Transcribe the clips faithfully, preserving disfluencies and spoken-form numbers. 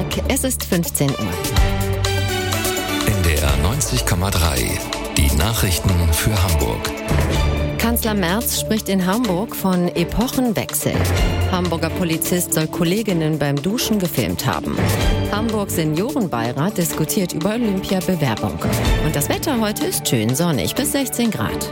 es ist fünfzehn Uhr. N D R neunzig Komma drei. Die Nachrichten für Hamburg. Kanzler Merz spricht in Hamburg von Epochenwechsel. Hamburger Polizist soll Kolleginnen beim Duschen gefilmt haben. Hamburg Seniorenbeirat diskutiert über Olympia-Bewerbung. Und das Wetter heute ist schön sonnig bis sechzehn Grad.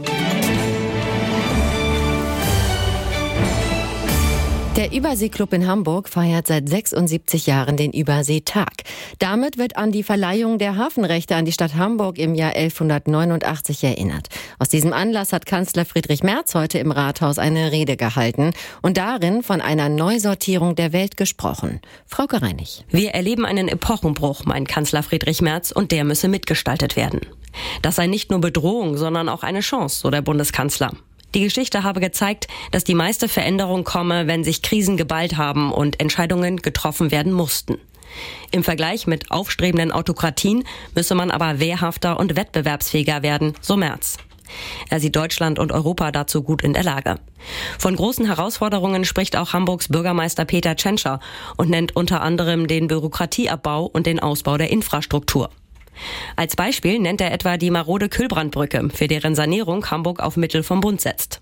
Der Überseeklub in Hamburg feiert seit sechsundsiebzig Jahren den Überseetag. Damit wird an die Verleihung der Hafenrechte an die Stadt Hamburg im Jahr elfhundertneunundachtzig erinnert. Aus diesem Anlass hat Kanzler Friedrich Merz heute im Rathaus eine Rede gehalten und darin von einer Neusortierung der Welt gesprochen. Frauke Reinig. Wir erleben einen Epochenbruch, meint Kanzler Friedrich Merz, und der müsse mitgestaltet werden. Das sei nicht nur Bedrohung, sondern auch eine Chance, so der Bundeskanzler. Die Geschichte habe gezeigt, dass die meiste Veränderung komme, wenn sich Krisen geballt haben und Entscheidungen getroffen werden mussten. Im Vergleich mit aufstrebenden Autokratien müsse man aber wehrhafter und wettbewerbsfähiger werden, so Merz. Er sieht Deutschland und Europa dazu gut in der Lage. Von großen Herausforderungen spricht auch Hamburgs Bürgermeister Peter Tschentscher und nennt unter anderem den Bürokratieabbau und den Ausbau der Infrastruktur. Als Beispiel nennt er etwa die marode Kühlbrandbrücke, für deren Sanierung Hamburg auf Mittel vom Bund setzt.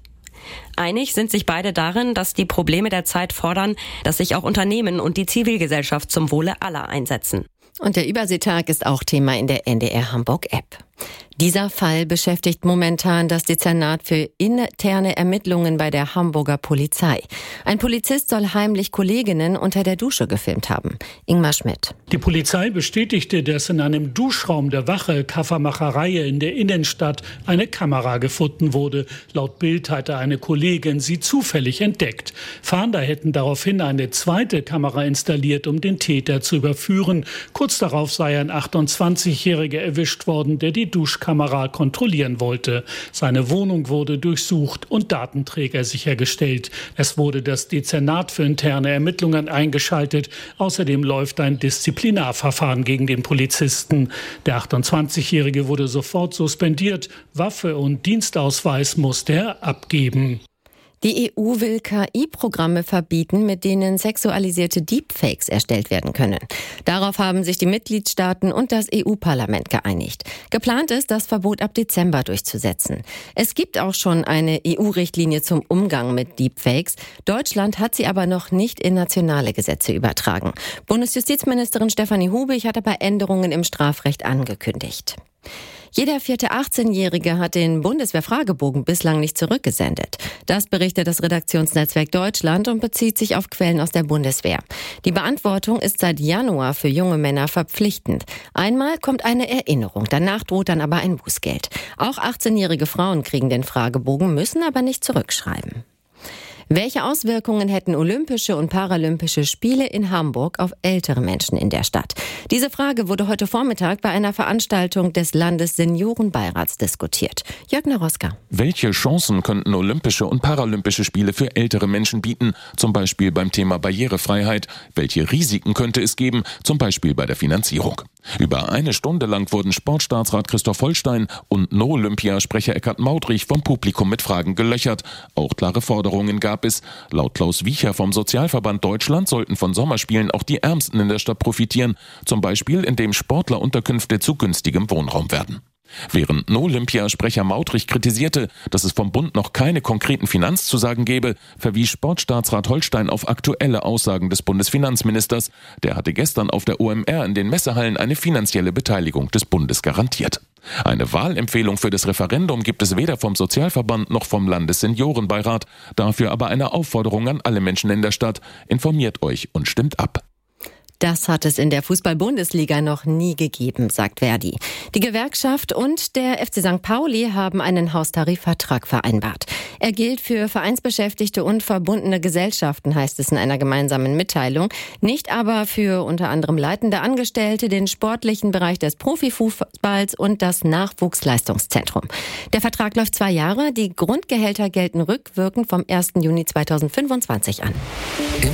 Einig sind sich beide darin, dass die Probleme der Zeit fordern, dass sich auch Unternehmen und die Zivilgesellschaft zum Wohle aller einsetzen. Und der Überseetag ist auch Thema in der N D R Hamburg-App. Dieser Fall beschäftigt momentan das Dezernat für interne Ermittlungen bei der Hamburger Polizei. Ein Polizist soll heimlich Kolleginnen unter der Dusche gefilmt haben. Ingmar Schmidt. Die Polizei bestätigte, dass in einem Duschraum der Wache Kaffermacherei in der Innenstadt eine Kamera gefunden wurde. Laut Bild hatte eine Kollegin sie zufällig entdeckt. Fahnder hätten daraufhin eine zweite Kamera installiert, um den Täter zu überführen. Kurz darauf sei ein achtundzwanzigjähriger erwischt worden, der die Duschkamera kontrollieren wollte. Seine Wohnung wurde durchsucht und Datenträger sichergestellt. Es wurde das Dezernat für interne Ermittlungen eingeschaltet. Außerdem läuft ein Disziplinarverfahren gegen den Polizisten. Der achtundzwanzigjährige wurde sofort suspendiert. Waffe und Dienstausweis musste er abgeben. Die E U will K I-Programme verbieten, mit denen sexualisierte Deepfakes erstellt werden können. Darauf haben sich die Mitgliedstaaten und das E U-Parlament geeinigt. Geplant ist, das Verbot ab Dezember durchzusetzen. Es gibt auch schon eine E U-Richtlinie zum Umgang mit Deepfakes. Deutschland hat sie aber noch nicht in nationale Gesetze übertragen. Bundesjustizministerin Stefanie Hubig hat aber Änderungen im Strafrecht angekündigt. Jeder vierte achtzehnjährige hat den Bundeswehr-Fragebogen bislang nicht zurückgesendet. Das berichtet das Redaktionsnetzwerk Deutschland und bezieht sich auf Quellen aus der Bundeswehr. Die Beantwortung ist seit Januar für junge Männer verpflichtend. Einmal kommt eine Erinnerung, danach droht dann aber ein Bußgeld. Auch achtzehnjährige Frauen kriegen den Fragebogen, müssen aber nicht zurückschreiben. Welche Auswirkungen hätten Olympische und Paralympische Spiele in Hamburg auf ältere Menschen in der Stadt? Diese Frage wurde heute Vormittag bei einer Veranstaltung des Landesseniorenbeirats diskutiert. Jörg Naroska. Welche Chancen könnten Olympische und Paralympische Spiele für ältere Menschen bieten? Zum Beispiel beim Thema Barrierefreiheit. Welche Risiken könnte es geben? Zum Beispiel bei der Finanzierung. Über eine Stunde lang wurden Sportstaatsrat Christoph Holstein und No-Olympia-Sprecher Eckhard Mautrich vom Publikum mit Fragen gelöchert. Auch klare Forderungen gab es. Laut Klaus Wiecher vom Sozialverband Deutschland sollten von Sommerspielen auch die Ärmsten in der Stadt profitieren. Zum Beispiel, indem Sportlerunterkünfte zu günstigem Wohnraum werden. Während No-Olympia-Sprecher Mautrich kritisierte, dass es vom Bund noch keine konkreten Finanzzusagen gebe, verwies Sportstaatsrat Holstein auf aktuelle Aussagen des Bundesfinanzministers. Der hatte gestern auf der O M R in den Messehallen eine finanzielle Beteiligung des Bundes garantiert. Eine Wahlempfehlung für das Referendum gibt es weder vom Sozialverband noch vom Landesseniorenbeirat. Dafür aber eine Aufforderung an alle Menschen in der Stadt: Informiert euch und stimmt ab. Das hat es in der Fußball-Bundesliga noch nie gegeben, sagt Verdi. Die Gewerkschaft und der F C Sankt Pauli haben einen Haustarifvertrag vereinbart. Er gilt für Vereinsbeschäftigte und verbundene Gesellschaften, heißt es in einer gemeinsamen Mitteilung. Nicht aber für unter anderem leitende Angestellte, den sportlichen Bereich des Profifußballs und das Nachwuchsleistungszentrum. Der Vertrag läuft zwei Jahre. Die Grundgehälter gelten rückwirkend vom ersten Juni zweitausendfünfundzwanzig an.